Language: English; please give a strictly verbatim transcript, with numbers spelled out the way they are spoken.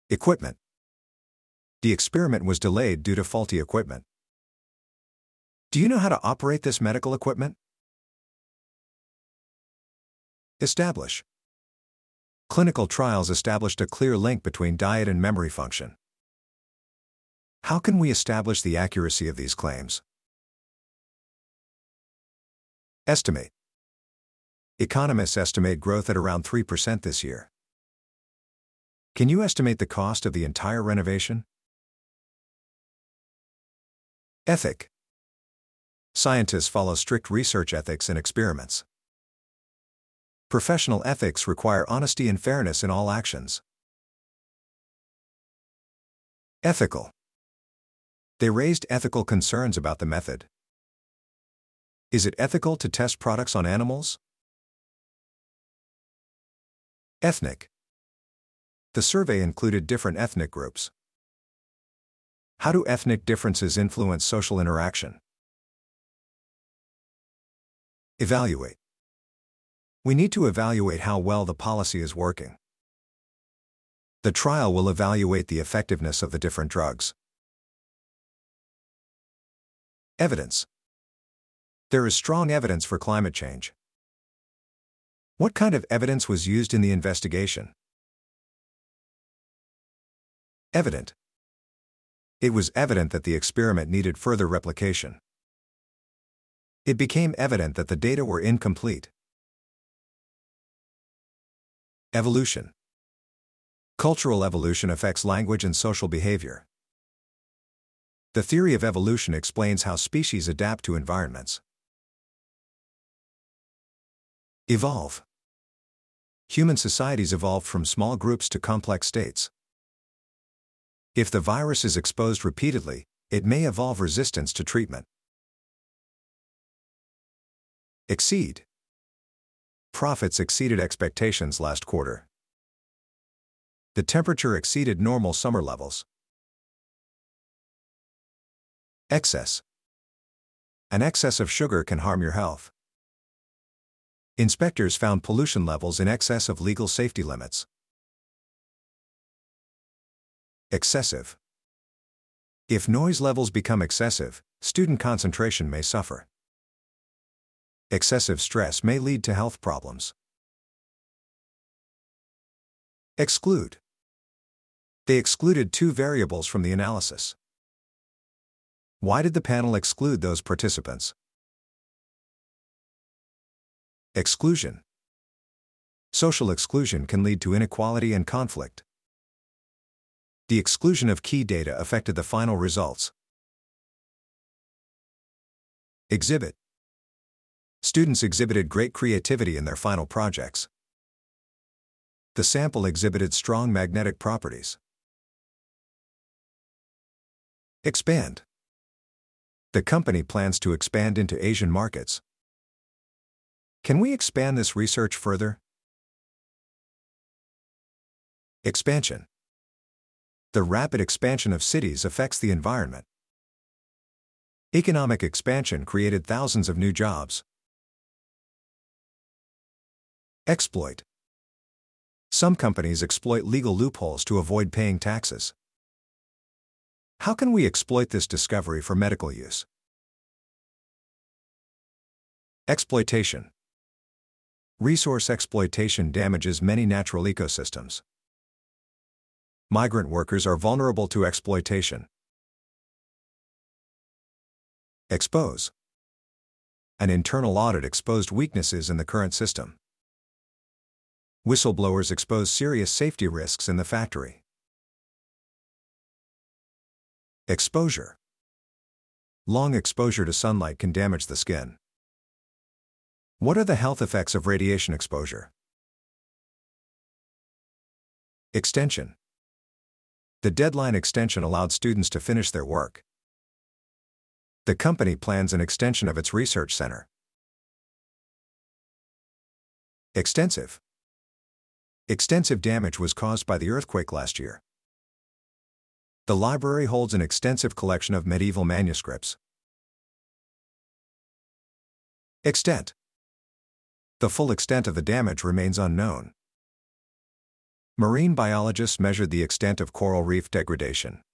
Equipment. The experiment was delayed due to faulty equipment. Do you know how to operate this medical equipment? Establish. Clinical trials established a clear link between diet and memory function. How can we establish the accuracy of these claims? Estimate. Economists estimate growth at around three percent this year. Can you estimate the cost of the entire renovation? Ethic. Scientists follow strict research ethics in experiments. Professional ethics require honesty and fairness in all actions. Ethical. They raised ethical concerns about the method. Is it ethical to test products on animals? Ethnic. The survey included different ethnic groups. How do ethnic differences influence social interaction? Evaluate. We need to evaluate how well the policy is working. The trial will evaluate the effectiveness of the different drugs. Evidence. There is strong evidence for climate change. What kind of evidence was used in the investigation? Evident. It was evident that the experiment needed further replication. It became evident that the data were incomplete. Evolution. Cultural evolution affects language and social behavior. The theory of evolution explains how species adapt to environments. Evolve. Human societies evolved from small groups to complex states. If the virus is exposed repeatedly, it may evolve resistance to treatment. Exceed. Profits exceeded expectations last quarter. The temperature exceeded normal summer levels. Excess. An excess of sugar can harm your health. Inspectors found pollution levels in excess of legal safety limits. Excessive. If noise levels become excessive, student concentration may suffer. Excessive stress may lead to health problems. Exclude. They excluded two variables from the analysis. Why did the panel exclude those participants? Exclusion. Social exclusion can lead to inequality and conflict. The exclusion of key data affected the final results. Exhibit. Students exhibited great creativity in their final projects. The sample exhibited strong magnetic properties. Expand. The company plans to expand into Asian markets. Can we expand this research further? Expansion. The rapid expansion of cities affects the environment. Economic expansion created thousands of new jobs. Exploit. Some companies exploit legal loopholes to avoid paying taxes. How can we exploit this discovery for medical use? Exploitation. Resource exploitation damages many natural ecosystems. Migrant workers are vulnerable to exploitation. Expose. An internal audit exposed weaknesses in the current system. Whistleblowers expose serious safety risks in the factory. Exposure. Long exposure to sunlight can damage the skin. What are the health effects of radiation exposure? Extension. The deadline extension allowed students to finish their work. The company plans an extension of its research center. Extensive. Extensive damage was caused by the earthquake last year. The library holds an extensive collection of medieval manuscripts. Extent. The full extent of the damage remains unknown. Marine biologists measured the extent of coral reef degradation.